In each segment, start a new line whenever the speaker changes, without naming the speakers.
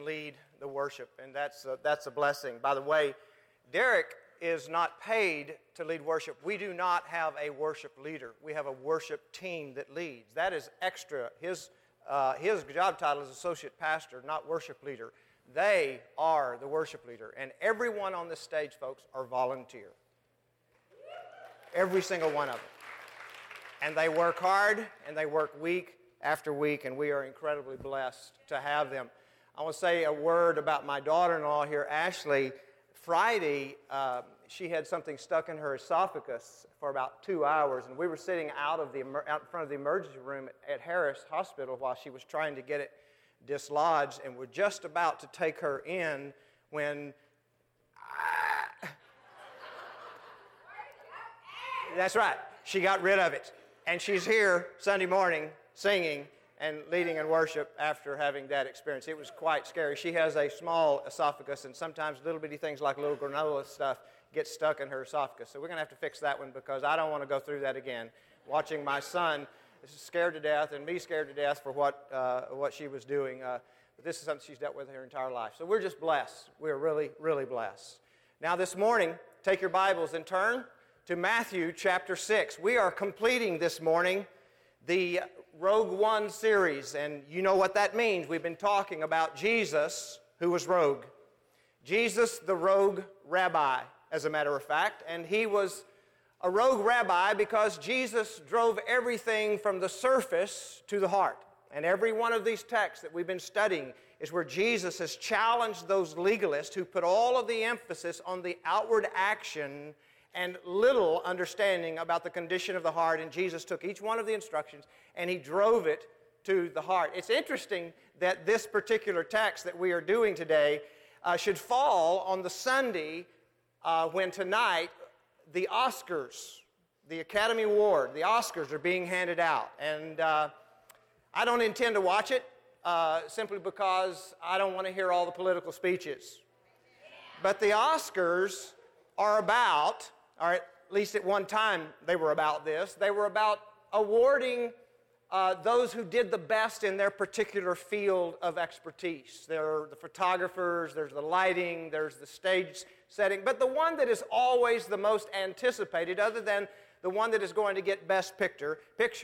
can lead the worship, and that's a blessing. By the way, Derek is not paid to lead worship. We do not have a worship leader. We have a worship team that leads. That is extra. His job title is associate pastor, not worship leader. They are the worship leader, and everyone on this stage, folks, are volunteer. Every single one of them. And they work hard, and they work week after week, and we are incredibly blessed to have them. I want to say a word about my daughter-in-law here, Ashley. Friday, she had something stuck in her esophagus for about 2 hours, and we were sitting out in front of the emergency room at Harris Hospital while she was trying to get it dislodged, and we're just about to take her in when... That's right. She got rid of it. And she's here Sunday morning singing and leading in worship after having that experience. It was quite scary. She has a small esophagus, and sometimes little bitty things like little granola stuff get stuck in her esophagus. So we're going to have to fix that one because I don't want to go through that again. Watching my son scared to death and me scared to death for what she was doing. But this is something she's dealt with her entire life. So we're just blessed. We're really, really blessed. Now this morning, take your Bibles and turn to Matthew chapter 6. We are completing this morning the Rogue One series, and you know what that means. We've been talking about Jesus, who was rogue. Jesus, the rogue rabbi, as a matter of fact, and he was a rogue rabbi because Jesus drove everything from the surface to the heart. And every one of these texts that we've been studying is where Jesus has challenged those legalists who put all of the emphasis on the outward action and little understanding about the condition of the heart, and Jesus took each one of the instructions and he drove it to the heart. It's interesting that this particular text that we are doing today should fall on the Sunday when tonight the Oscars, the Academy Award, the Oscars are being handed out. And I don't intend to watch it simply because I don't want to hear all the political speeches. But the Oscars are about, or at least at one time they were about this, they were about awarding those who did the best in their particular field of expertise. There are the photographers, there's the lighting, there's the stage setting, but the one that is always the most anticipated, other than the one that is going to get Best Picture,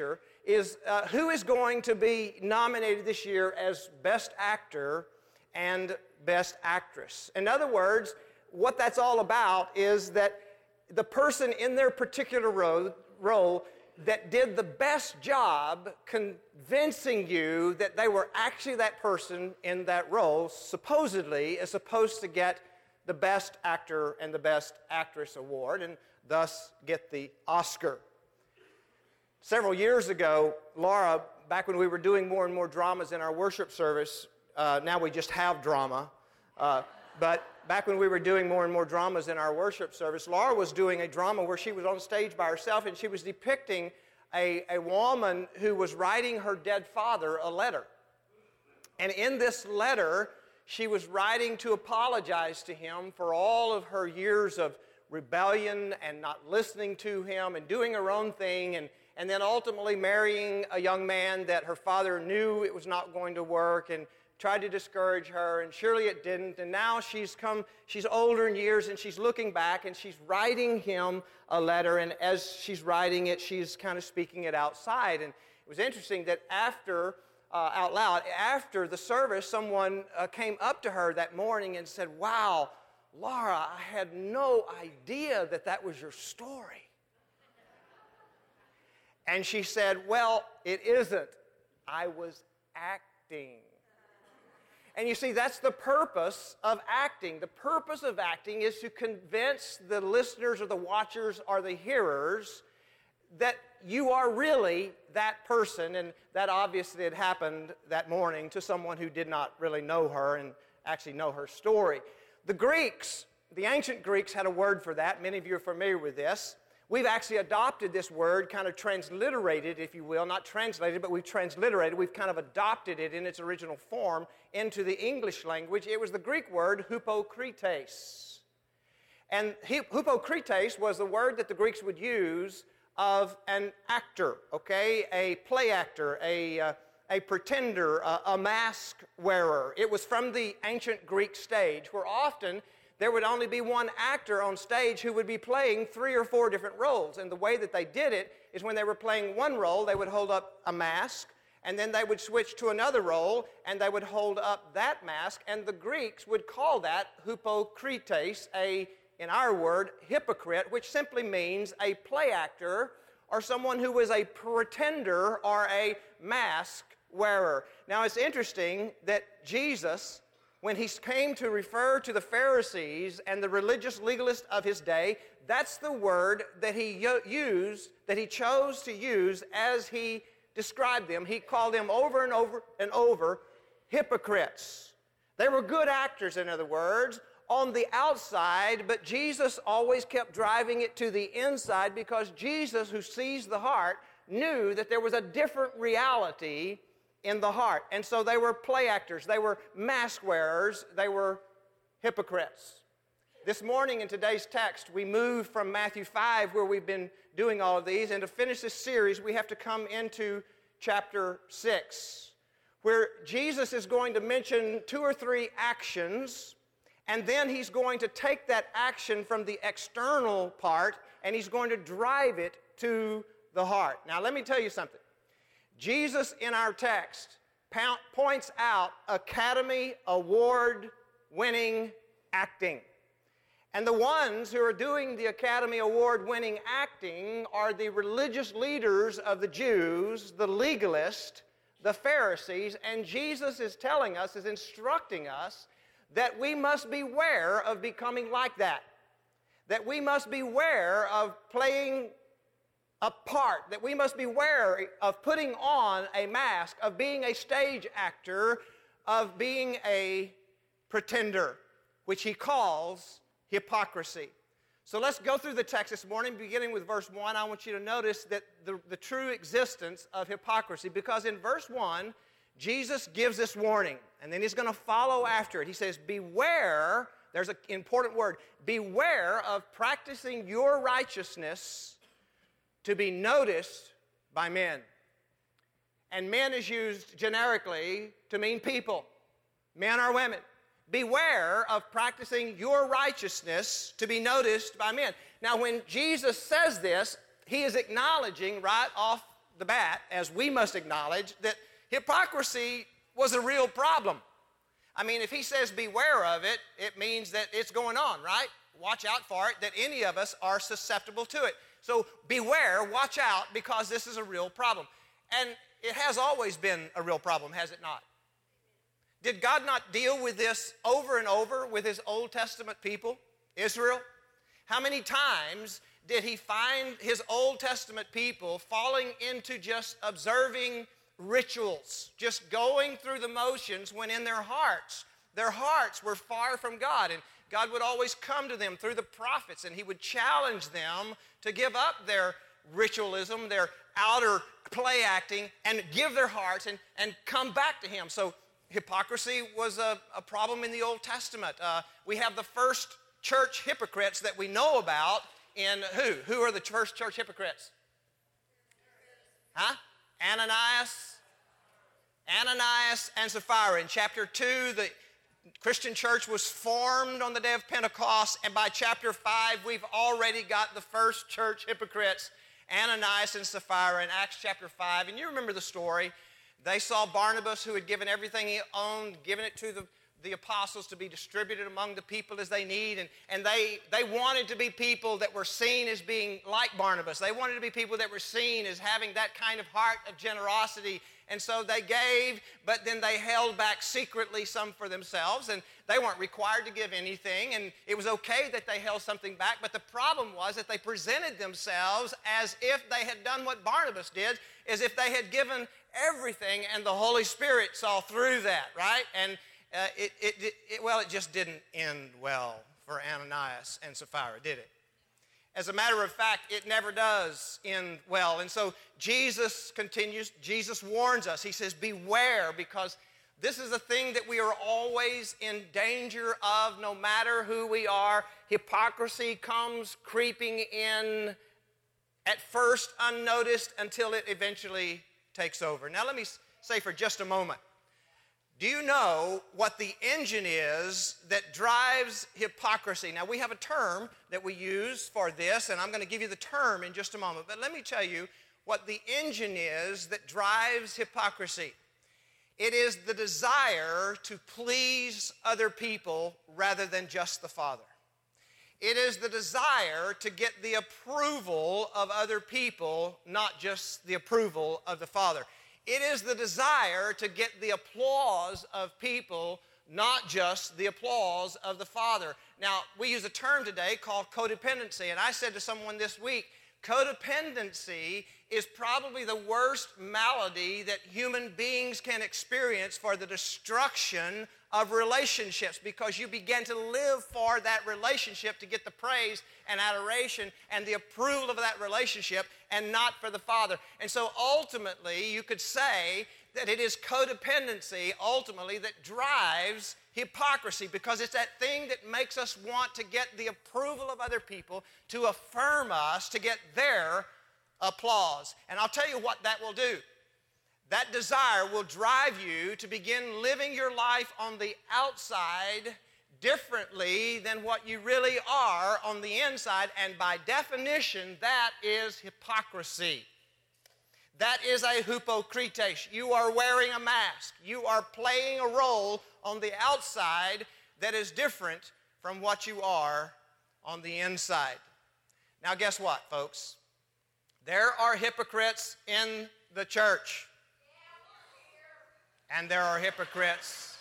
is who is going to be nominated this year as Best Actor and Best Actress. In other words, what that's all about is that the person in their particular role that did the best job convincing you that they were actually that person in that role, supposedly, is supposed to get the Best Actor and the Best Actress award, and thus get the Oscar. Several years ago, Laura, back when we were doing more and more dramas in our worship service, now we just have drama, but back when we were doing more and more dramas in our worship service, Laura was doing a drama where she was on stage by herself, and she was depicting a woman who was writing her dead father a letter. And in this letter, she was writing to apologize to him for all of her years of rebellion and not listening to him and doing her own thing, and then ultimately marrying a young man that her father knew it was not going to work and tried to discourage her, and surely it didn't. And now she's older in years, and she's looking back, and she's writing him a letter, and as she's writing it, she's kind of speaking it outside. And it was interesting that out loud, after the service, someone came up to her that morning and said, "Wow, Laura, I had no idea that was your story." And she said, "Well, it isn't. I was acting." And you see, that's the purpose of acting. The purpose of acting is to convince the listeners or the watchers or the hearers that you are really that person, and that obviously had happened that morning to someone who did not really know her and actually know her story. The Greeks, the ancient Greeks, had a word for that. Many of you are familiar with this. We've actually adopted this word, kind of transliterated, if you will, not translated, but we've transliterated. We've kind of adopted it in its original form into the English language. It was the Greek word hypokrites. And hypokrites was the word that the Greeks would use of an actor, okay, a play actor, a a pretender, a mask wearer. It was from the ancient Greek stage, where often there would only be one actor on stage who would be playing 3 or 4 different roles. And the way that they did it is when they were playing one role, they would hold up a mask, and then they would switch to another role, and they would hold up that mask, and the Greeks would call that hypokrites, in our word, hypocrite, which simply means a play actor or someone who was a pretender or a mask wearer. Now, it's interesting that Jesus, when he came to refer to the Pharisees and the religious legalists of his day, that's the word that he used, that he chose to use as he described them. He called them over and over and over hypocrites. They were good actors, in other words, on the outside, but Jesus always kept driving it to the inside, because Jesus, who sees the heart, knew that there was a different reality in the heart. And so they were play actors, they were mask wearers, they were hypocrites. This morning in today's text, we move from Matthew 5, where we've been doing all of these, and to finish this series, we have to come into chapter 6, where Jesus is going to mention 2 or 3 actions, and then he's going to take that action from the external part, and he's going to drive it to the heart. Now, let me tell you something. Jesus, in our text, points out Academy Award-winning acting. And the ones who are doing the Academy Award-winning acting are the religious leaders of the Jews, the legalists, the Pharisees, and Jesus is telling us, is instructing us, that we must beware of becoming like that. That we must beware of playing a part, that we must beware of putting on a mask, of being a stage actor, of being a pretender, which he calls hypocrisy. So let's go through the text this morning, beginning with verse 1. I want you to notice that the true existence of hypocrisy, because in verse 1, Jesus gives this warning, and then he's going to follow after it. He says, beware, there's an important word, beware of practicing your righteousness to be noticed by men. And men is used generically to mean people, men or women. Beware of practicing your righteousness to be noticed by men. Now, when Jesus says this, he is acknowledging right off the bat, as we must acknowledge, that hypocrisy was a real problem. I mean, if he says beware of it, it means that it's going on, right? Watch out for it, that any of us are susceptible to it. So beware, watch out, because this is a real problem. And it has always been a real problem, has it not? Did God not deal with this over and over with his Old Testament people, Israel? How many times did he find his Old Testament people falling into just observing rituals, just going through the motions, when in their hearts were far from God? And God would always come to them through the prophets, and he would challenge them to give up their ritualism, their outer play acting, and give their hearts and come back to him. So hypocrisy was a problem in the Old Testament. We have the first church hypocrites that we know about in who? Who are the first church hypocrites? Huh? Ananias and Sapphira. In chapter 2, the Christian church was formed on the day of Pentecost, and by chapter 5, we've already got the first church hypocrites, Ananias and Sapphira, in Acts chapter 5. And you remember the story. They saw Barnabas, who had given everything he owned, given it to the apostles to be distributed among the people as they need, and they wanted to be people that were seen as being like Barnabas. They wanted to be people that were seen as having that kind of heart of generosity, and so they gave, but then they held back secretly some for themselves, and they weren't required to give anything, and it was okay that they held something back, but the problem was that they presented themselves as if they had done what Barnabas did, as if they had given everything, and the Holy Spirit saw through that, right? And it just didn't end well for Ananias and Sapphira, did it? As a matter of fact, it never does end well. And so Jesus continues, Jesus warns us. He says, beware, because this is a thing that we are always in danger of, no matter who we are. Hypocrisy comes creeping in, at first unnoticed, until it eventually takes over. Now let me say for just a moment, do you know what the engine is that drives hypocrisy? Now, we have a term that we use for this, and I'm going to give you the term in just a moment. But let me tell you what the engine is that drives hypocrisy. It is the desire to please other people rather than just the Father. It is the desire to get the approval of other people, not just the approval of the Father. It is the desire to get the applause of people, not just the applause of the Father. Now, we use a term today called codependency, and I said to someone this week, codependency is probably the worst malady that human beings can experience for the destruction of relationships, because you begin to live for that relationship to get the praise and adoration and the approval of that relationship and not for the Father. And so ultimately you could say that it is codependency ultimately that drives hypocrisy, because it's that thing that makes us want to get the approval of other people, to affirm us, to get their applause. And I'll tell you what that will do. That desire will drive you to begin living your life on the outside differently than what you really are on the inside, and by definition, that is hypocrisy. That is a hypocrites. You are wearing a mask. You are playing a role on the outside that is different from what you are on the inside. Now, guess what, folks? There are hypocrites in the church. And there are hypocrites.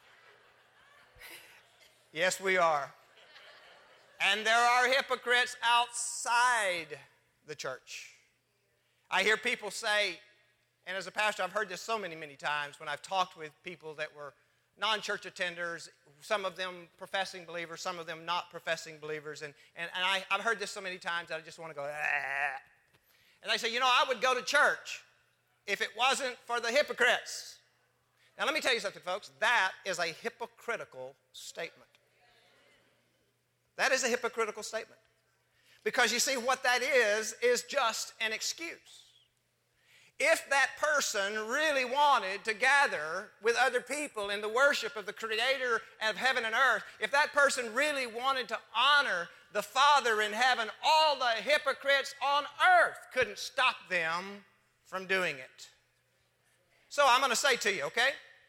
Yes, we are. And there are hypocrites outside the church. I hear people say, and as a pastor, I've heard this so many times when I've talked with people that were non-church attenders, some of them professing believers, some of them not professing believers, and I've heard this so many times that I just want to go, ah. And they say, you know, I would go to church if it wasn't for the hypocrites. Now, let me tell you something, folks. That is a hypocritical statement. That is a hypocritical statement. Because you see, what that is just an excuse. If that person really wanted to gather with other people in the worship of the Creator of heaven and earth, if that person really wanted to honor the Father in heaven, all the hypocrites on earth couldn't stop them from doing it. So I'm going to say to you, okay,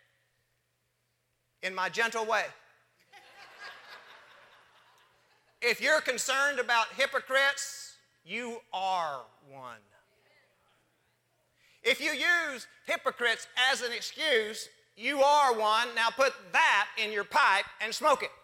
in my gentle way, if you're concerned about hypocrites, you are one. If you use hypocrites as an excuse, you are one. Now put that in your pipe and smoke it.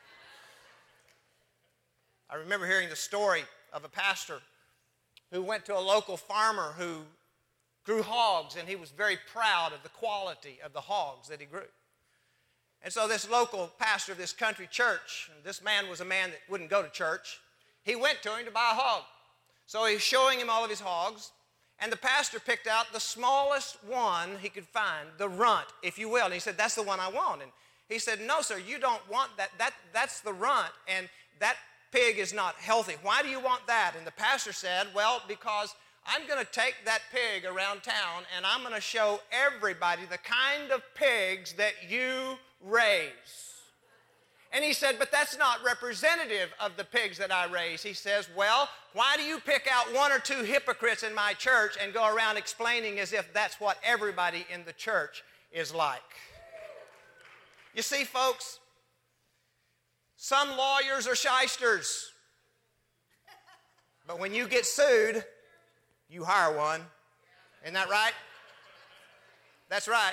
I remember hearing the story of a pastor who went to a local farmer who grew hogs, and he was very proud of the quality of the hogs that he grew. And so this local pastor of this country church, and this man was a man that wouldn't go to church, he went to him to buy a hog. So he's showing him all of his hogs, and the pastor picked out the smallest one he could find, the runt, if you will. And he said, that's the one I want. And he said, no, sir, you don't want that. That's the runt, and that pig is not healthy. Why do you want that? And the pastor said, well, because I'm going to take that pig around town, and I'm going to show everybody the kind of pigs that you raise. And he said, but that's not representative of the pigs that I raise. He says, well, why do you pick out one or two hypocrites in my church and go around explaining as if that's what everybody in the church is like? You see, folks, some lawyers are shysters. But when you get sued, you hire one. Isn't that right? That's right.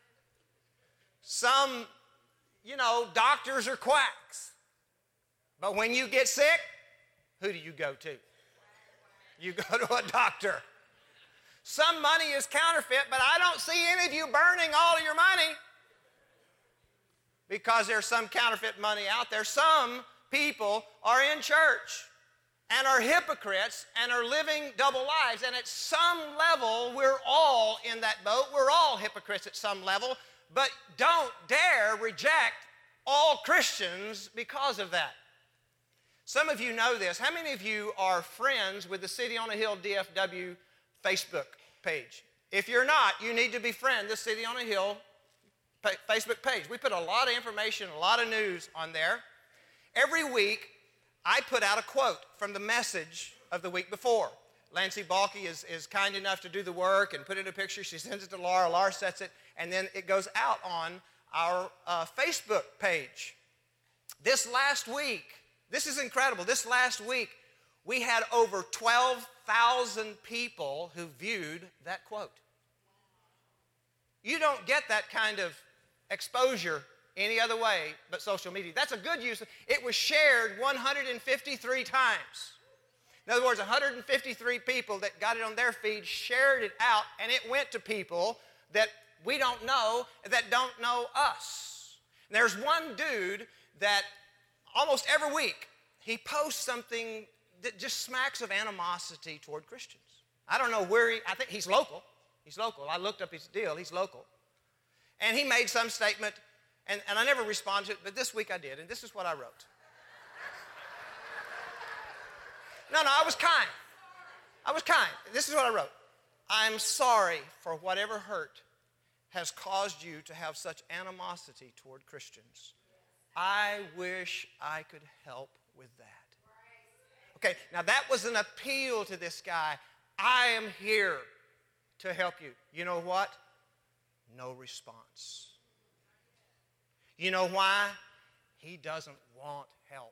Some, doctors are quacks. But when you get sick, who do you go to? You go to a doctor. Some money is counterfeit, but I don't see any of you burning all of your money because there's some counterfeit money out there. Some people are in church and are hypocrites and are living double lives. And at some level, we're all in that boat. We're all hypocrites at some level. But don't dare reject all Christians because of that. Some of you know this. How many of you are friends with the City on a Hill DFW Facebook page? If you're not, you need to befriend the City on a Hill Facebook page. We put a lot of information, a lot of news on there. Every week, I put out a quote from the message of the week before. Lancy Balky is kind enough to do the work and put in a picture. She sends it to Laura. Laura sets it, and then it goes out on our Facebook page. This last week, this is incredible. This last week, we had over 12,000 people who viewed that quote. You don't get that kind of exposure any other way but social media. That's a good use. It was shared 153 times. In other words, 153 people that got it on their feed shared it out, and it went to people that we don't know, that don't know us. And there's one dude that almost every week he posts something that just smacks of animosity toward Christians. I don't know where I think he's local. He's local. I looked up his deal. He's local. And he made some statement, and I never responded to it, but this week I did, and this is what I wrote. No, I was kind. I was kind. This is what I wrote. I'm sorry for whatever hurt has caused you to have such animosity toward Christians. I wish I could help with that. Okay, now that was an appeal to this guy. I am here to help you. You know what? No response. You know why? He doesn't want help.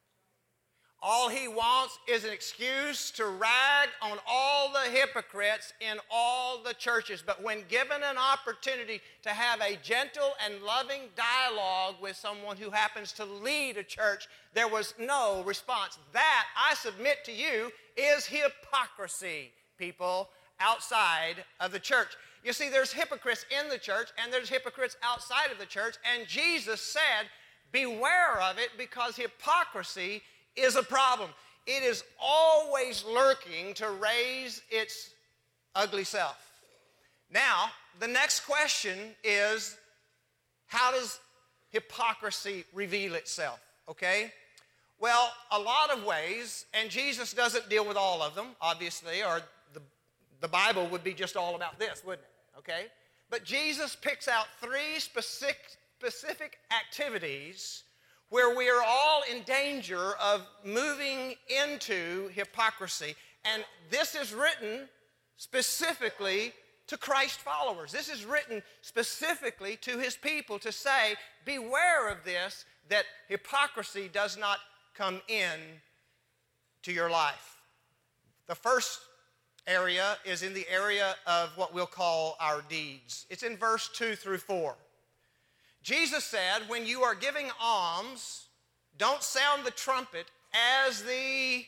All he wants is an excuse to rag on all the hypocrites in all the churches. But when given an opportunity to have a gentle and loving dialogue with someone who happens to lead a church, there was no response. That, I submit to you, is hypocrisy, people, outside of the church. You see, there's hypocrites in the church and there's hypocrites outside of the church. And Jesus said, beware of it, because hypocrisy is a problem. It is always lurking to raise its ugly self. Now, the next question is, how does hypocrisy reveal itself? Okay? Well, a lot of ways, and Jesus doesn't deal with all of them, obviously, or the Bible would be just all about this, wouldn't it? Okay? But Jesus picks out three specific activities where we are all in danger of moving into hypocrisy. And this is written specifically to Christ followers. This is written specifically to his people to say, beware of this, that hypocrisy does not come in to your life. The first area is in the area of what we'll call our deeds. It's in verse 2 through 4. Jesus said, when you are giving alms, don't sound the trumpet as the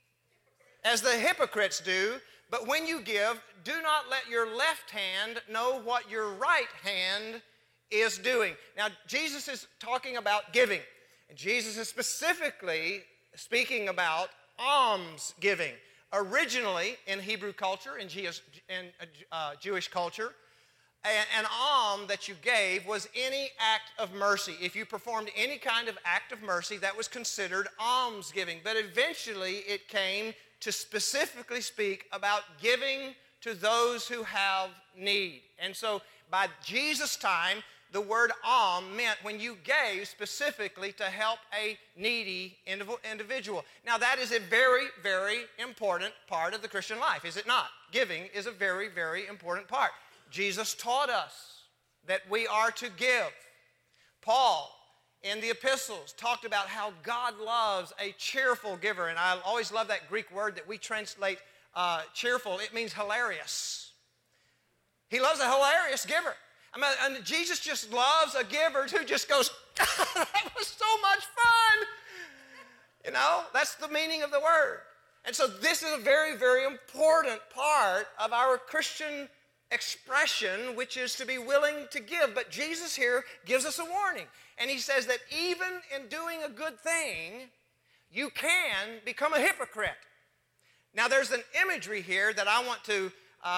hypocrites do, but when you give, do not let your left hand know what your right hand is doing. Now, Jesus is talking about giving, and Jesus is specifically speaking about alms giving. Originally, in Hebrew culture, in Jewish culture, an alm that you gave was any act of mercy. If you performed any kind of act of mercy, that was considered almsgiving. But eventually it came to specifically speak about giving to those who have need. And so by Jesus' time, the word alm meant when you gave specifically to help a needy individual. Now that is a very, very important part of the Christian life, is it not? Giving is a very, very important part. Jesus taught us that we are to give. Paul, in the epistles, talked about how God loves a cheerful giver. And I always love that Greek word that we translate cheerful. It means hilarious. He loves a hilarious giver. And Jesus just loves a giver who just goes, that was so much fun. You know, that's the meaning of the word. And so this is a very, very important part of our Christian expression, which is to be willing to give. But Jesus here gives us a warning. And he says that even in doing a good thing, you can become a hypocrite. Now there's an imagery here that I want to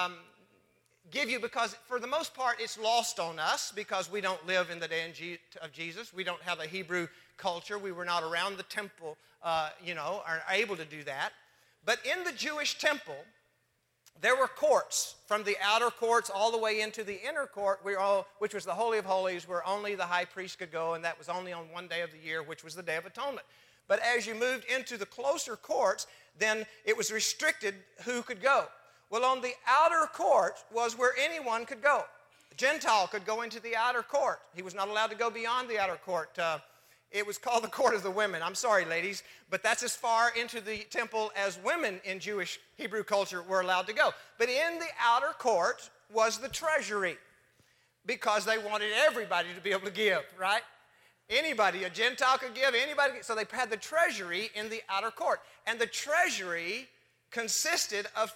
give you, because for the most part it's lost on us because we don't live in the day of Jesus. We don't have a Hebrew culture. We were not around the temple, are able to do that. But in the Jewish temple, there were courts from the outer courts all the way into the inner court, which was the Holy of Holies, where only the high priest could go, and that was only on one day of the year, which was the Day of Atonement. But as you moved into the closer courts, then it was restricted who could go. Well, on the outer court was where anyone could go. A Gentile could go into the outer court. He was not allowed to go beyond the outer court. It was called the court of the women. I'm sorry, ladies, but that's as far into the temple as women in Jewish Hebrew culture were allowed to go. But in the outer court was the treasury, because they wanted everybody to be able to give, right? Anybody, a Gentile could give, anybody. So they had the treasury in the outer court. And the treasury consisted of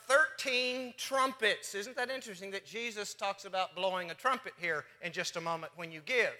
13 trumpets. Isn't that interesting that Jesus talks about blowing a trumpet here in just a moment when you give?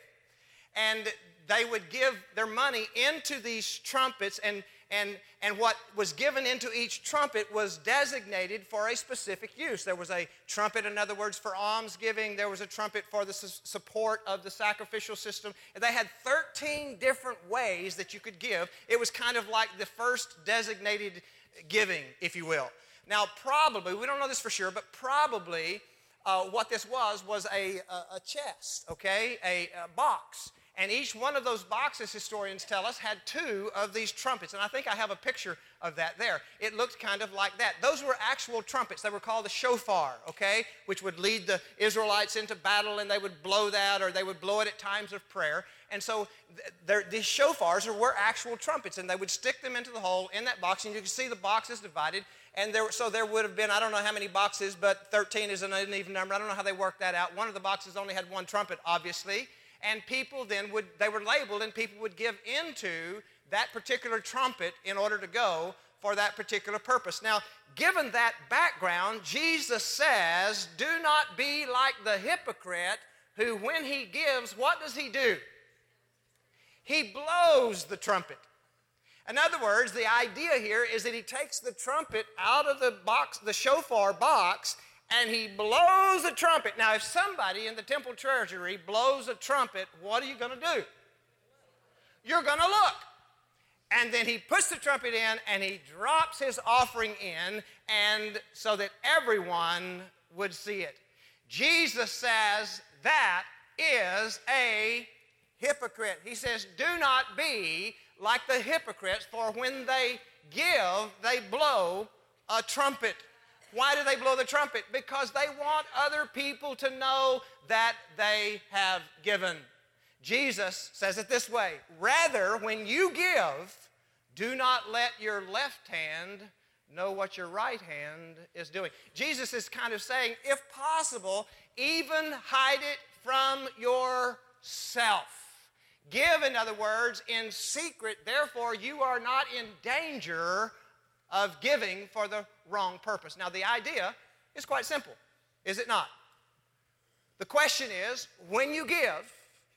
And they would give their money into these trumpets, and what was given into each trumpet was designated for a specific use. There was a trumpet, in other words, for almsgiving. There was a trumpet for the support of the sacrificial system. And they had 13 different ways that you could give. It was kind of like the first designated giving, if you will. Now, probably, we don't know this for sure, but probably what this was a chest, okay, a box. And each one of those boxes, historians tell us, had 2 of these trumpets. And I think I have a picture of that there. It looked kind of like that. Those were actual trumpets. They were called the shofar, okay, which would lead the Israelites into battle, and they would blow that, or they would blow it at times of prayer. And so these shofars were actual trumpets, and they would stick them into the hole in that box, and you can see the boxes divided. And so there would have been, I don't know how many boxes, but 13 is an even number. I don't know how they worked that out. One of the boxes only had 1 trumpet, obviously. And people then they were labeled, and people would give into that particular trumpet in order to go for that particular purpose. Now, given that background, Jesus says, do not be like the hypocrite who, when he gives, what does he do? He blows the trumpet. In other words, the idea here is that he takes the trumpet out of the box, the shofar box, and he blows a trumpet. Now, if somebody in the temple treasury blows a trumpet, what are you going to do? You're going to look. And then he puts the trumpet in, and he drops his offering in, and so that everyone would see it. Jesus says that is a hypocrite. He says, do not be like the hypocrites, for when they give, they blow a trumpet. Why do they blow the trumpet? Because they want other people to know that they have given. Jesus says it this way, rather, when you give, do not let your left hand know what your right hand is doing. Jesus is kind of saying, if possible, even hide it from yourself. Give, in other words, in secret, therefore you are not in danger of giving for the wrong purpose. Now, the idea is quite simple, is it not? The question is, when you give,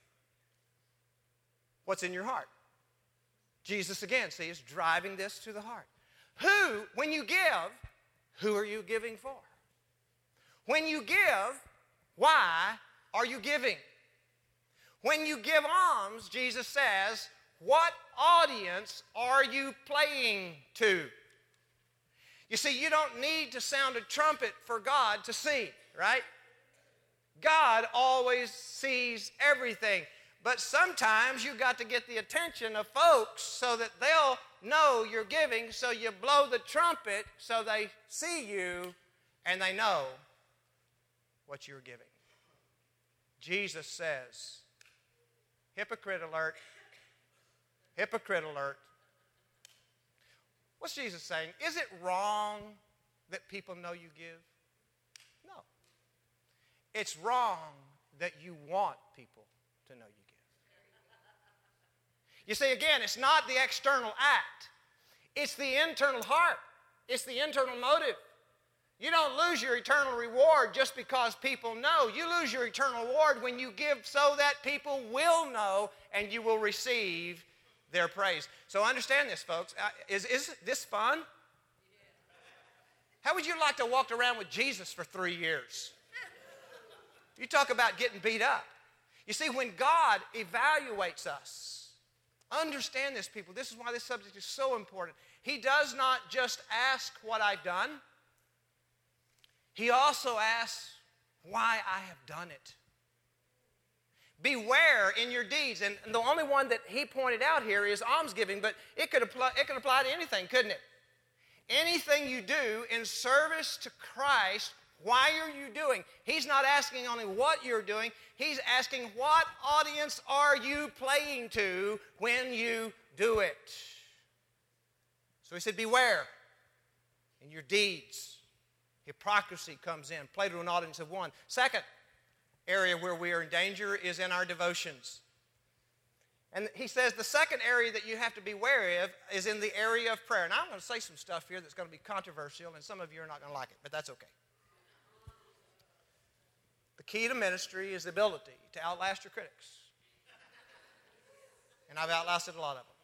what's in your heart? Jesus, again, see, is driving this to the heart. When you give, who are you giving for? When you give, why are you giving? When you give alms, Jesus says, what audience are you playing to? You see, you don't need to sound a trumpet for God to see, right? God always sees everything. But sometimes you got to get the attention of folks so that they'll know you're giving, so you blow the trumpet so they see you and they know what you're giving. Jesus says, hypocrite alert, hypocrite alert. What's Jesus saying? Is it wrong that people know you give? No. It's wrong that you want people to know you give. You see, again, it's not the external act. It's the internal heart. It's the internal motive. You don't lose your eternal reward just because people know. You lose your eternal reward when you give so that people will know and you will receive their praise. So understand this, folks. Is this fun? How would you like to walk around with Jesus for 3 years? You talk about getting beat up. You see, when God evaluates us, understand this, people. This is why this subject is so important. He does not just ask what I've done. He also asks why I have done it. Beware in your deeds. And the only one that he pointed out here is almsgiving, but it could apply to anything, couldn't it? Anything you do in service to Christ, why are you doing? He's not asking only what you're doing. He's asking what audience are you playing to when you do it? So he said, beware in your deeds. Hypocrisy comes in. Play to an audience of one. Second area where we are in danger is in our devotions. And he says the second area that you have to be wary of is in the area of prayer. Now I'm going to say some stuff here that's going to be controversial, and some of you are not going to like it, but that's okay. The key to ministry is the ability to outlast your critics. And I've outlasted a lot of them.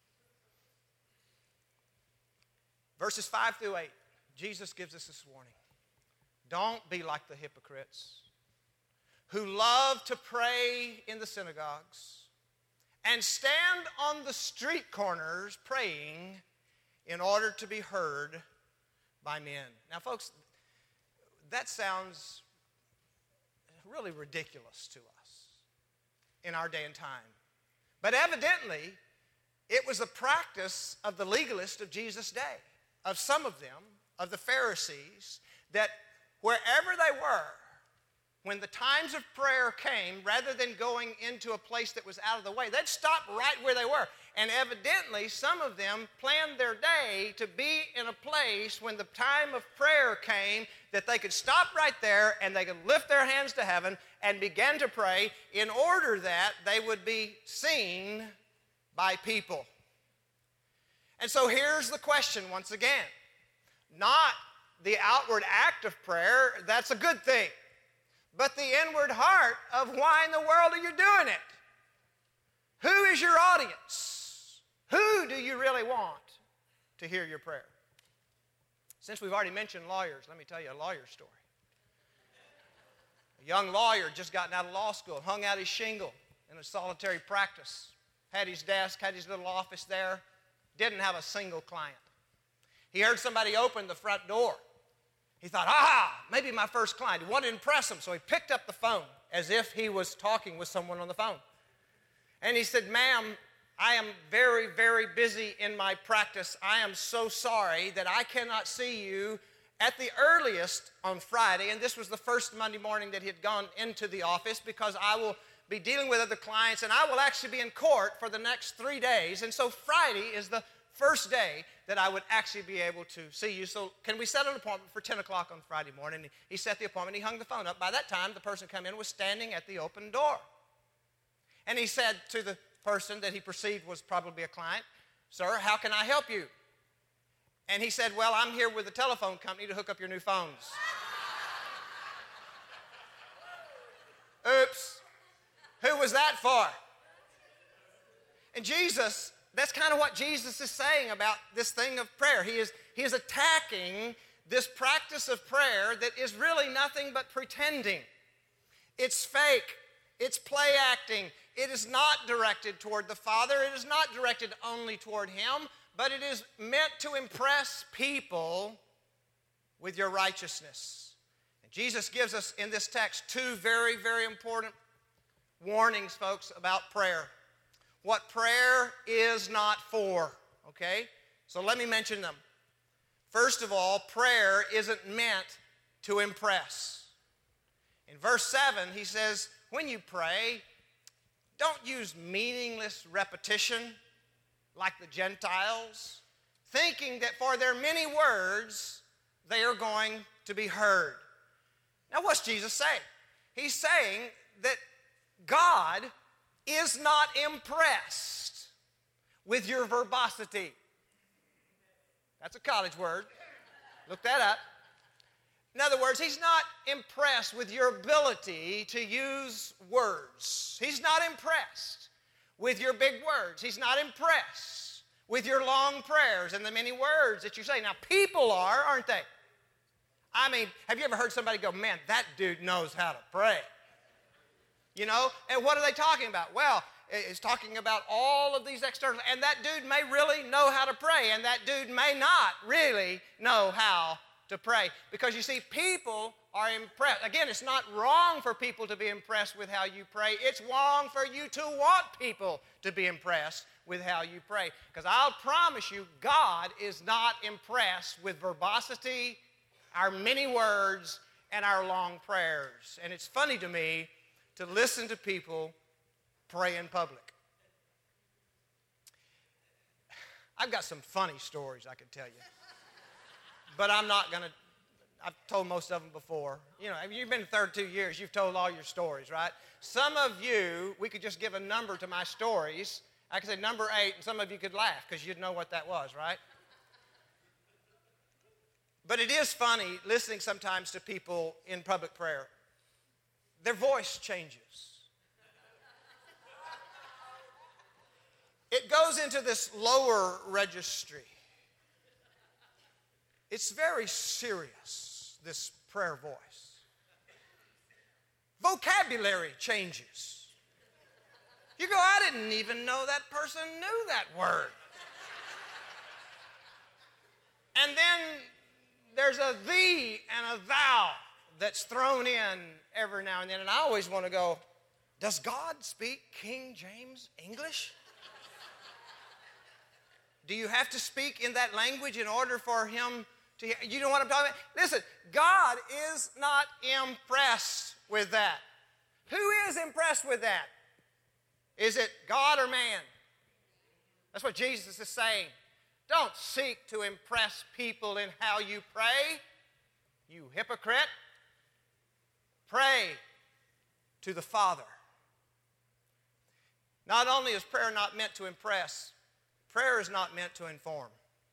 Verses 5 through 8, Jesus gives us this warning. Don't be like the hypocrites who love to pray in the synagogues and stand on the street corners praying in order to be heard by men. Now, folks, that sounds really ridiculous to us in our day and time. But evidently, it was a practice of the legalists of Jesus' day, of some of them, of the Pharisees, that wherever they were, when the times of prayer came, rather than going into a place that was out of the way, they'd stop right where they were. And evidently, some of them planned their day to be in a place when the time of prayer came that they could stop right there and they could lift their hands to heaven and begin to pray in order that they would be seen by people. And so here's the question once again. Not the outward act of prayer, that's a good thing. But the inward heart of why in the world are you doing it? Who is your audience? Who do you really want to hear your prayer? Since we've already mentioned lawyers, let me tell you a lawyer story. A young lawyer just gotten out of law school, hung out his shingle in a solitary practice, had his desk, had his little office there, didn't have a single client. He heard somebody open the front door. He thought, maybe my first client. He wanted to impress him, so he picked up the phone as if he was talking with someone on the phone. And he said, ma'am, I am very, very busy in my practice. I am so sorry that I cannot see you at the earliest on Friday. And this was the first Monday morning that he had gone into the office because I will be dealing with other clients and I will actually be in court for the next 3 days. And so Friday is the first day that I would actually be able to see you. So can we set an appointment for 10 o'clock on Friday morning? He set the appointment. He hung the phone up. By that time, the person come in was standing at the open door. And he said to the person that he perceived was probably a client, sir, how can I help you? And he said, well, I'm here with the telephone company to hook up your new phones. Oops. Who was that for? And Jesus, that's kind of what Jesus is saying about this thing of prayer. He is attacking this practice of prayer that is really nothing but pretending. It's fake. It's play acting. It is not directed toward the Father. It is not directed only toward Him, but it is meant to impress people with your righteousness. And Jesus gives us in this text two very, very important warnings, folks, about prayer. What prayer is not for, okay? So let me mention them. First of all, prayer isn't meant to impress. In verse 7, he says, when you pray, don't use meaningless repetition like the Gentiles, thinking that for their many words, they are going to be heard. Now, what's Jesus saying? He's saying that God is not impressed with your verbosity. That's a college word. Look that up. In other words, He's not impressed with your ability to use words. He's not impressed with your big words. He's not impressed with your long prayers and the many words that you say. Now, people are, aren't they? I mean, have you ever heard somebody go, man, that dude knows how to pray? You know, and what are they talking about? Well, it's talking about all of these external, and that dude may really know how to pray, and that dude may not really know how to pray. Because you see, people are impressed. Again, it's not wrong for people to be impressed with how you pray. It's wrong for you to want people to be impressed with how you pray. Because I'll promise you, God is not impressed with verbosity, our many words, and our long prayers. And it's funny to me to listen to people pray in public. I've got some funny stories I could tell you. But I'm not going to, I've told most of them before. You know, you've been 32 years, you've told all your stories, right? Some of you, we could just give a number to my stories. I could say number 8, and some of you could laugh because you'd know what that was, right? But it is funny listening sometimes to people in public prayer. Their voice changes. It goes into this lower registry. It's very serious, this prayer voice. Vocabulary changes. You go, I didn't even know that person knew that word. And then there's a thee and a thou that's thrown in every now and then. And I always want to go, does God speak King James English? Do you have to speak in that language in order for him to hear? You know what I'm talking about? Listen, God is not impressed with that. Who is impressed with that? Is it God or man? That's what Jesus is saying. Don't seek to impress people in how you pray, you hypocrite. Pray to the Father. Not only is prayer not meant to impress, prayer is not meant to inform.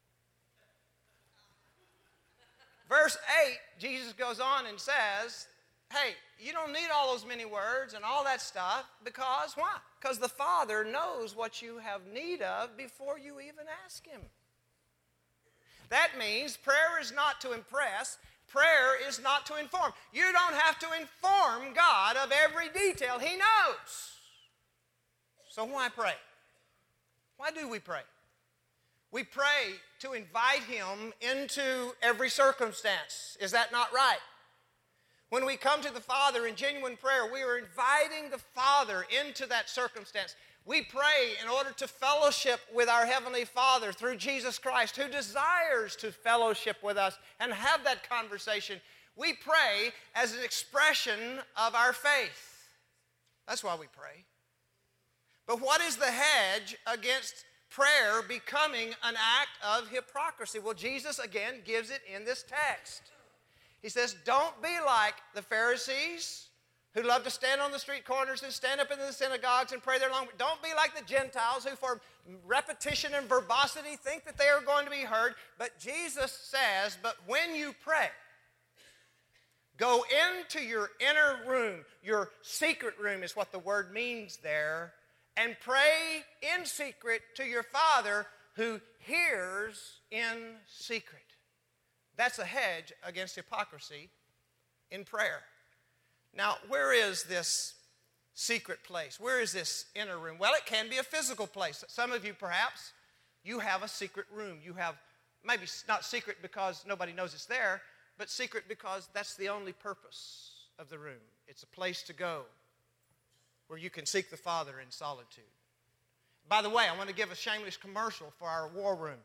Verse 8, Jesus goes on and says, hey, you don't need all those many words and all that stuff because why? Because the Father knows what you have need of before you even ask Him. That means prayer is not to impress, prayer is not to inform. You don't have to inform God of every detail. He knows. So why pray? Why do we pray? We pray to invite Him into every circumstance. Is that not right? When we come to the Father in genuine prayer, we are inviting the Father into that circumstance. We pray in order to fellowship with our Heavenly Father through Jesus Christ, who desires to fellowship with us and have that conversation. We pray as an expression of our faith. That's why we pray. But what is the hedge against prayer becoming an act of hypocrisy? Well, Jesus again gives it in this text. He says, don't be like the Pharisees who love to stand on the street corners and stand up in the synagogues and pray their long. Don't be like the Gentiles who for repetition and verbosity think that they are going to be heard. But Jesus says, but when you pray, go into your inner room, your secret room is what the word means there, and pray in secret to your Father who hears in secret. That's a hedge against hypocrisy in prayer. Now, where is this secret place? Where is this inner room? Well, it can be a physical place. Some of you, perhaps, you have a secret room. You have, maybe not secret because nobody knows it's there, but secret because that's the only purpose of the room. It's a place to go where you can seek the Father in solitude. By the way, I want to give a shameless commercial for our war room.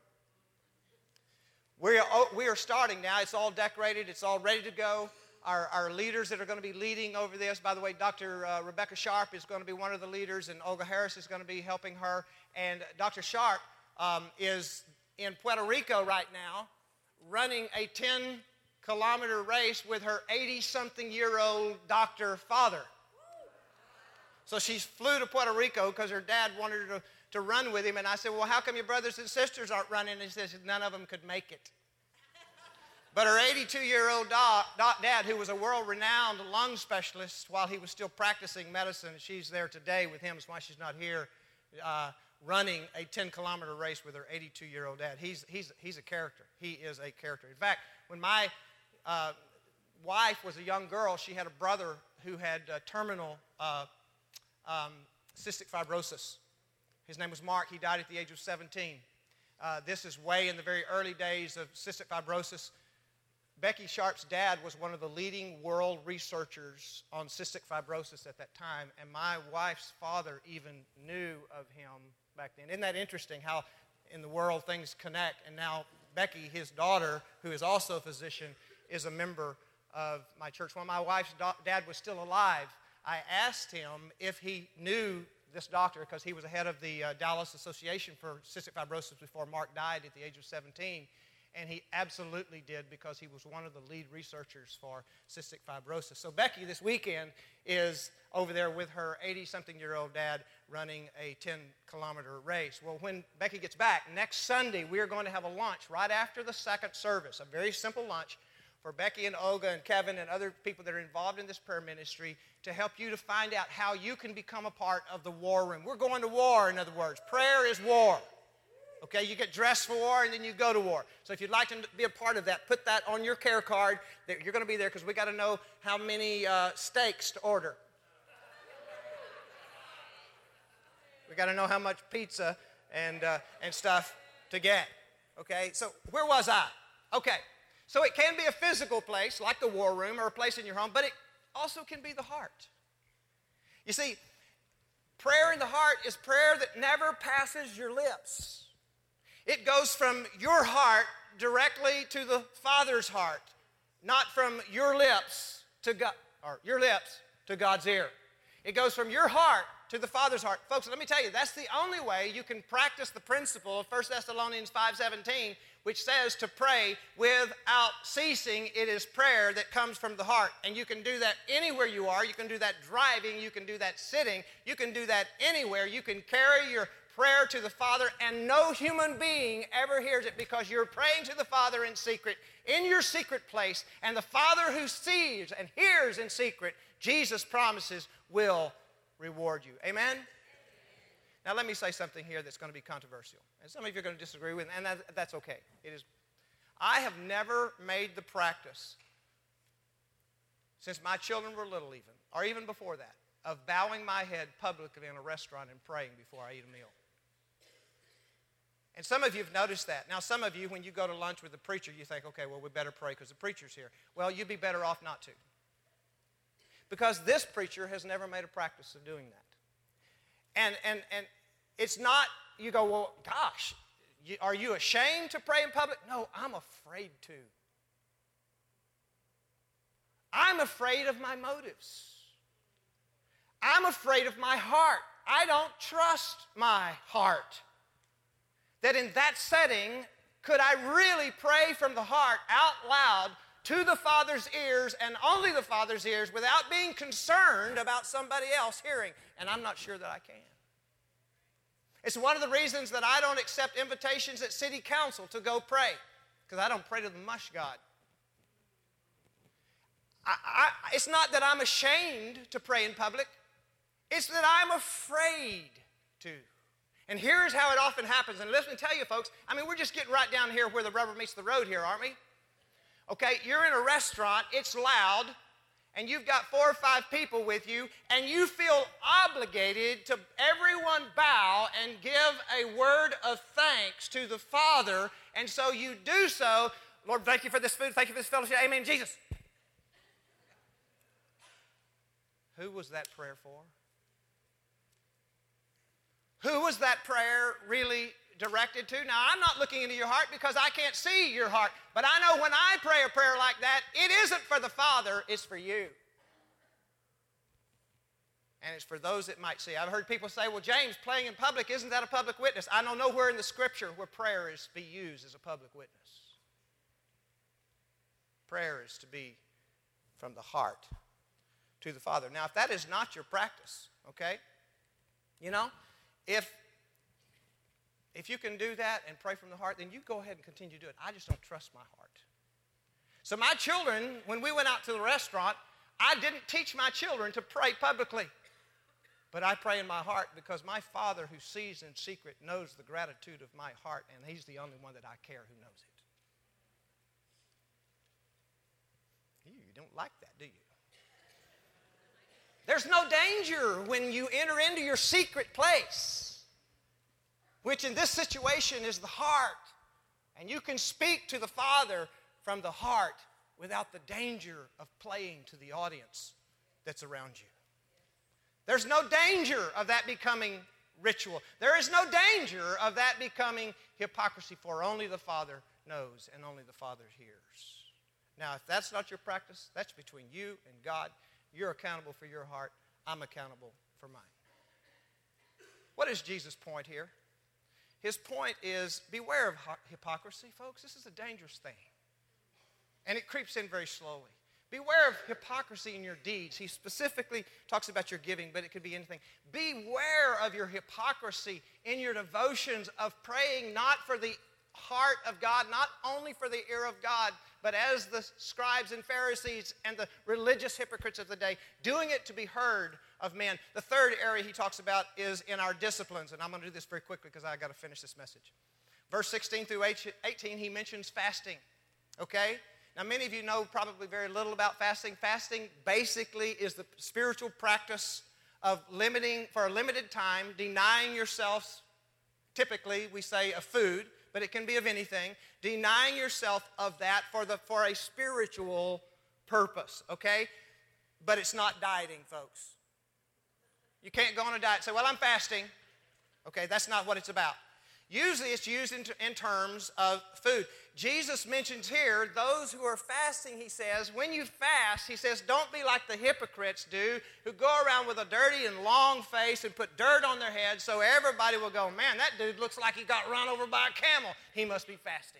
We are starting now. It's all decorated. It's all ready to go. Our leaders that are going to be leading over this, by the way, Dr. Rebecca Sharp is going to be one of the leaders, and Olga Harris is going to be helping her. And Dr. Sharp is in Puerto Rico right now running a 10-kilometer race with her 80-something-year-old doctor father. So she flew to Puerto Rico because her dad wanted her to run with him. And I said, well, how come your brothers and sisters aren't running? And he says, none of them could make it. But her 82-year-old dad, who was a world-renowned lung specialist while he was still practicing medicine, she's there today with him. That's why she's not here running a 10-kilometer race with her 82-year-old dad. He's a character. He is a character. In fact, when my wife was a young girl, she had a brother who had terminal cystic fibrosis. His name was Mark. He died at the age of 17. This is way in the very early days of cystic fibrosis. Becky Sharp's dad was one of the leading world researchers on cystic fibrosis at that time, and my wife's father even knew of him back then. Isn't that interesting how in the world things connect? And now Becky, his daughter, who is also a physician, is a member of my church. When my wife's dad was still alive, I asked him if he knew this doctor, because he was the head of the Dallas Association for Cystic Fibrosis before Mark died at the age of 17. And he absolutely did, because he was one of the lead researchers for cystic fibrosis. So Becky this weekend is over there with her 80-something-year-old dad running a 10-kilometer race. Well, when Becky gets back, next Sunday, we are going to have a lunch right after the second service, a very simple lunch for Becky and Olga and Kevin and other people that are involved in this prayer ministry to help you to find out how you can become a part of the war room. We're going to war, in other words. Prayer is war. Okay, you get dressed for war and then you go to war. So if you'd like to be a part of that, put that on your care card that you're going to be there, because we got to know how many steaks to order. We got to know how much pizza and stuff to get. Okay, so where was I? Okay, so it can be a physical place like the war room or a place in your home, but it also can be the heart. You see, prayer in the heart is prayer that never passes your lips. It goes from your heart directly to the Father's heart, not from your lips to God, or your lips to God's ear. It goes from your heart to the Father's heart. Folks, let me tell you, that's the only way you can practice the principle of 1 Thessalonians 5:17, which says to pray without ceasing. It is prayer that comes from the heart. And you can do that anywhere you are. You can do that driving. You can do that sitting. You can do that anywhere. You can carry your prayer to the Father, and no human being ever hears it, because you're praying to the Father in secret, in your secret place, and the Father who sees and hears in secret, Jesus promises, will reward you. Amen? Now let me say something here that's going to be controversial, and some of you are going to disagree with, and that's okay. It is. I have never made the practice, since my children were little even, or even before that, of bowing my head publicly in a restaurant and praying before I eat a meal. And some of you have noticed that. Now, some of you, when you go to lunch with the preacher, you think, okay, well, we better pray because the preacher's here. Well, you'd be better off not to. Because this preacher has never made a practice of doing that. And it's not, you go, well, gosh, are you ashamed to pray in public? No, I'm afraid to. I'm afraid of my motives. I'm afraid of my heart. I don't trust my heart. That in that setting, could I really pray from the heart out loud to the Father's ears, and only the Father's ears, without being concerned about somebody else hearing? And I'm not sure that I can. It's one of the reasons that I don't accept invitations at city council to go pray, because I don't pray to the mush God. It's not that I'm ashamed to pray in public. It's that I'm afraid to. And here's how it often happens. And let me tell you, folks, I mean, we're just getting right down here where the rubber meets the road here, aren't we? Okay, you're in a restaurant, it's loud, and you've got 4 or 5 people with you, and you feel obligated to everyone bow and give a word of thanks to the Father, and so you do so. Lord, thank you for this food, thank you for this fellowship, amen, Jesus. Who was that prayer for? Who was that prayer really directed to? Now, I'm not looking into your heart because I can't see your heart. But I know when I pray a prayer like that, it isn't for the Father, it's for you. And it's for those that might see. I've heard people say, well, James, praying in public, isn't that a public witness? I don't know where in the Scripture where prayer is to be used as a public witness. Prayer is to be from the heart to the Father. Now, if that is not your practice, okay, you know, if you can do that and pray from the heart, then you go ahead and continue to do it. I just don't trust my heart. So my children, when we went out to the restaurant, I didn't teach my children to pray publicly. But I pray in my heart because my Father who sees in secret knows the gratitude of my heart, and He's the only one that I care who knows it. You don't like that, do you? There's no danger when you enter into your secret place, which in this situation is the heart. And you can speak to the Father from the heart without the danger of playing to the audience that's around you. There's no danger of that becoming ritual. There is no danger of that becoming hypocrisy, for only the Father knows and only the Father hears. Now, if that's not your practice, that's between you and God. You're accountable for your heart. I'm accountable for mine. What is Jesus' point here? His point is, beware of hypocrisy, folks. This is a dangerous thing. And it creeps in very slowly. Beware of hypocrisy in your deeds. He specifically talks about your giving, but it could be anything. Beware of your hypocrisy in your devotions of praying not for the heart of God, not only for the ear of God, but as the scribes and Pharisees and the religious hypocrites of the day, doing it to be heard of men. The third area he talks about is in our disciplines, and I'm going to do this very quickly because I've got to finish this message. Verse 16 through 18, he mentions fasting, okay? Now, many of you know probably very little about fasting. Fasting basically is the spiritual practice of limiting, for a limited time, denying yourself, typically we say of food, but it can be of anything, denying yourself of that for a spiritual purpose, okay? But it's not dieting, folks. You can't go on a diet and say, well, I'm fasting. Okay, that's not what it's about. Usually it's used in terms of food. Jesus mentions here those who are fasting, he says, when you fast, he says, don't be like the hypocrites do, who go around with a dirty and long face and put dirt on their head so everybody will go, man, that dude looks like he got run over by a camel. He must be fasting.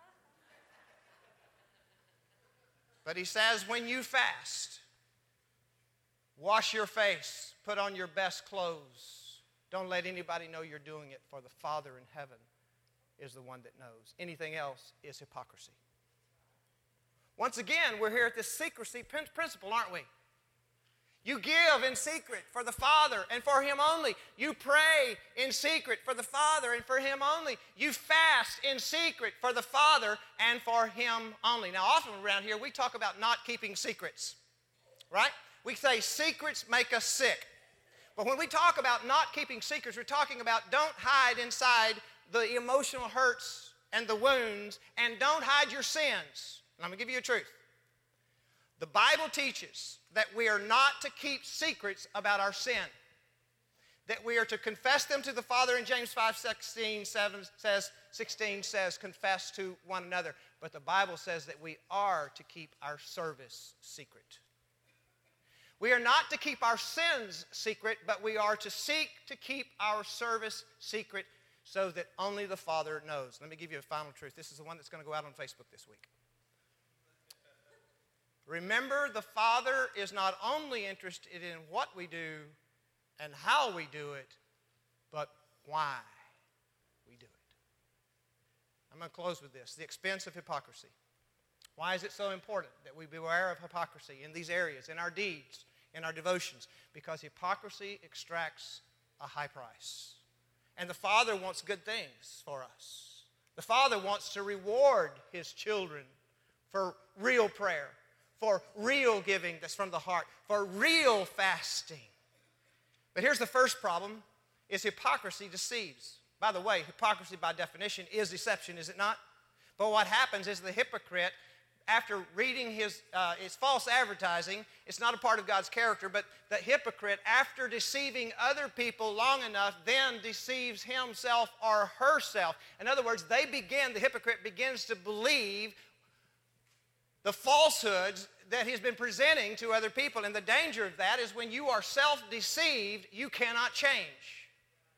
But he says, when you fast, wash your face, put on your best clothes. Don't let anybody know you're doing it, for the Father in heaven is the one that knows. Anything else is hypocrisy. Once again, we're here at this secrecy principle, aren't we? You give in secret for the Father and for Him only. You pray in secret for the Father and for Him only. You fast in secret for the Father and for Him only. Now, often around here, we talk about not keeping secrets, right? We say secrets make us sick. But when we talk about not keeping secrets, we're talking about don't hide inside the emotional hurts and the wounds, and don't hide your sins. And I'm going to give you a truth. The Bible teaches that we are not to keep secrets about our sin, that we are to confess them to the Father. In James 5:16 says, confess to one another. But the Bible says that we are to keep our service secret. We are not to keep our sins secret, but we are to seek to keep our service secret so that only the Father knows. Let me give you a final truth. This is the one that's going to go out on Facebook this week. Remember, the Father is not only interested in what we do and how we do it, but why we do it. I'm going to close with this. The expense of hypocrisy. Why is it so important that we beware of hypocrisy in these areas, in our deeds, in our devotions? Because hypocrisy extracts a high price. And the Father wants good things for us. The Father wants to reward His children for real prayer, for real giving that's from the heart, for real fasting. But here's the first problem, is hypocrisy deceives. By the way, hypocrisy by definition is deception, is it not? But what happens is the hypocrite, after reading his false advertising, it's not a part of God's character, but the hypocrite, after deceiving other people long enough, then deceives himself or herself. In other words, the hypocrite begins to believe the falsehoods that he's been presenting to other people. And the danger of that is when you are self-deceived, you cannot change.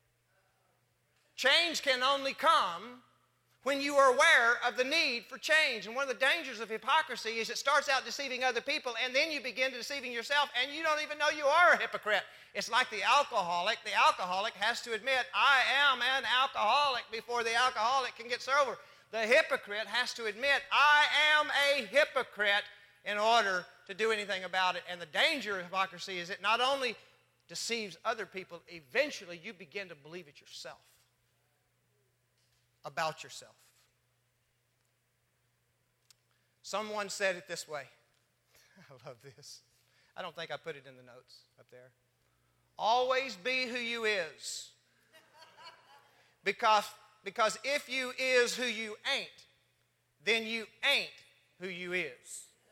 Change can only come when you are aware of the need for change. And one of the dangers of hypocrisy is it starts out deceiving other people, and then you begin deceiving yourself, and you don't even know you are a hypocrite. It's like the alcoholic. The alcoholic has to admit, I am an alcoholic, before the alcoholic can get sober. The hypocrite has to admit, I am a hypocrite, in order to do anything about it. And the danger of hypocrisy is it not only deceives other people, eventually you begin to believe it yourself. About yourself. Someone said it this way. I love this. I don't think I put it in the notes up there. Always be who you is. Because if you is who you ain't, then you ain't who you is.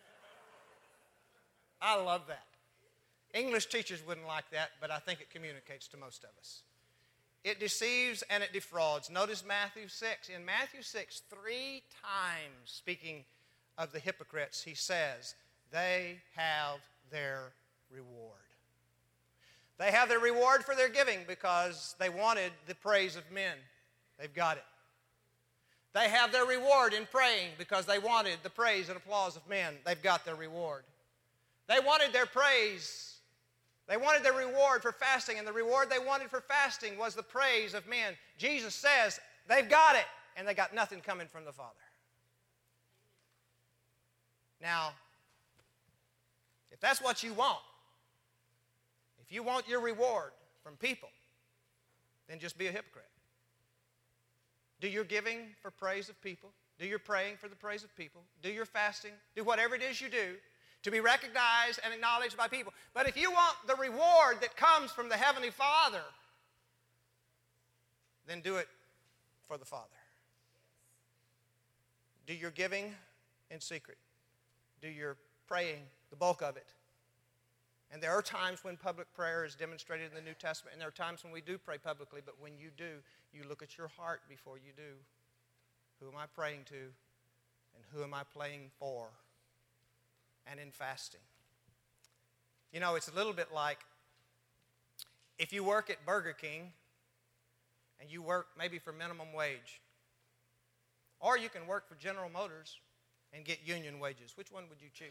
I love that. English teachers wouldn't like that, but I think it communicates to most of us. It deceives and it defrauds. Notice Matthew 6. In Matthew 6, 3 times, speaking of the hypocrites, he says, they have their reward. They have their reward for their giving because they wanted the praise of men. They've got it. They have their reward in praying because they wanted the praise and applause of men. They've got their reward. They wanted their praise. They wanted their reward for fasting, and the reward they wanted for fasting was the praise of men. Jesus says they've got it, and they got nothing coming from the Father. Now, if that's what you want, if you want your reward from people, then just be a hypocrite. Do your giving for praise of people. Do your praying for the praise of people. Do your fasting. Do whatever it is you do to be recognized and acknowledged by people. But if you want the reward that comes from the Heavenly Father, then do it for the Father. Do your giving in secret. Do your praying, the bulk of it. And there are times when public prayer is demonstrated in the New Testament, and there are times when we do pray publicly, but when you do, you look at your heart before you do. Who am I praying to, and who am I praying for? And in fasting. You know, it's a little bit like if you work at Burger King, and you work maybe for minimum wage, or you can work for General Motors and get union wages. Which one would you choose?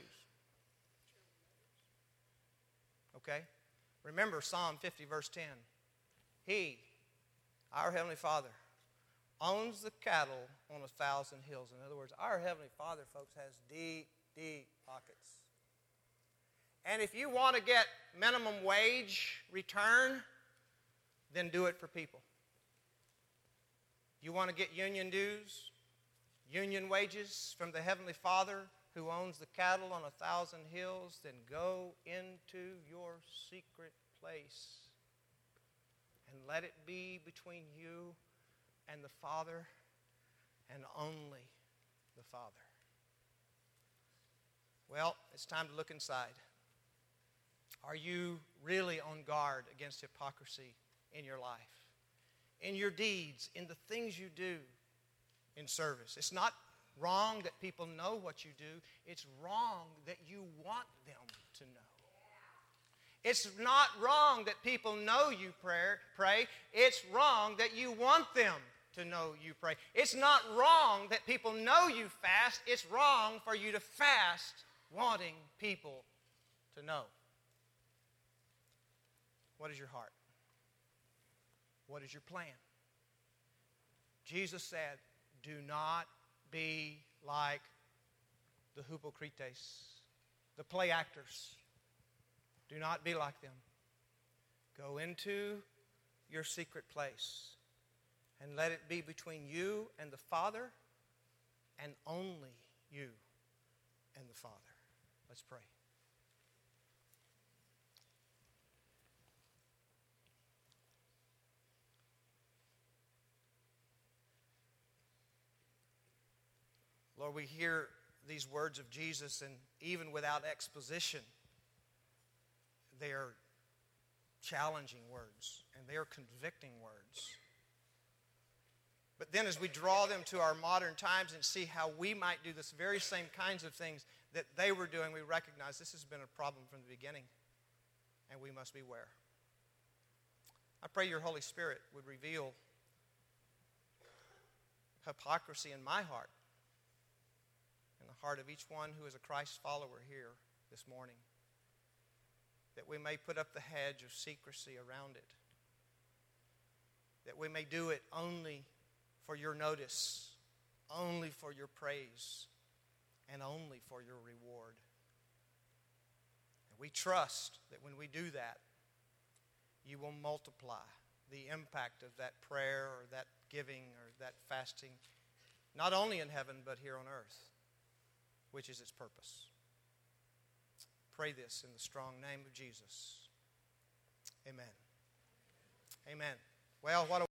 Okay? Remember Psalm 50, verse 10. He, our Heavenly Father, owns the cattle on 1,000 hills. In other words, our Heavenly Father, folks, has deep, deep pockets. And if you want to get minimum wage return, then do it for people. You want to get union dues, union wages from the Heavenly Father who owns the cattle on 1,000 hills, then go into your secret place and let it be between you and the Father and only the Father. Well, it's time to look inside. Are you really on guard against hypocrisy in your life, in your deeds, in the things you do in service? It's not wrong that people know what you do. It's wrong that you want them to know. It's not wrong that people know you pray. It's wrong that you want them to know you pray. It's not wrong that people know you fast. It's wrong for you to fast wanting people to know. What is your heart? What is your plan? Jesus said, do not be like the hypocrites, the play actors. Do not be like them. Go into your secret place and let it be between you and the Father and only you and the Father. Let's pray. Lord, we hear these words of Jesus, and even without exposition, they are challenging words, and they are convicting words. But then as we draw them to our modern times and see how we might do this very same kinds of things that they were doing, we recognize this has been a problem from the beginning, and we must beware. I pray your Holy Spirit would reveal hypocrisy in my heart, in the heart of each one who is a Christ follower here this morning, that we may put up the hedge of secrecy around it, that we may do it only for your notice, only for your praise, and only for your reward. And we trust that when we do that, you will multiply the impact of that prayer or that giving or that fasting, not only in heaven but here on earth, which is its purpose. Pray this in the strong name of Jesus. Amen. Amen. Well, what a